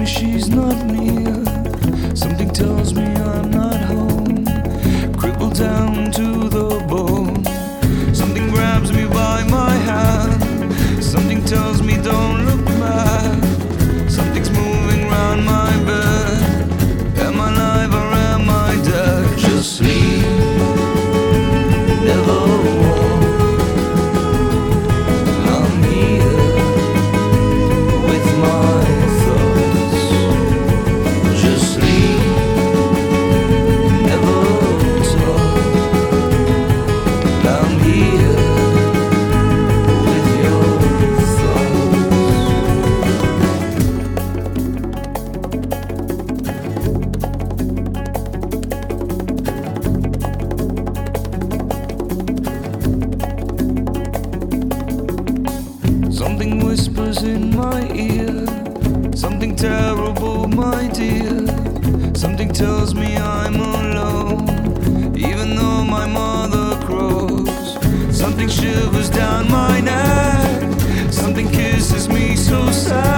me she's not near. Something tells me I'm not home, crippled down to the bone. Something grabs me by my hand. Something tells me don't look back. Something's moving round my bed. Am I alive or am I dead? Just sleep, never walk. I'm here with my thoughts. Just sleep, never talk. I'm here with your Something whispers in my ear, something terrible, my dear. Something tells me I'm alone, even though my mother crows. Something shivers down my neck, something kisses me so sad.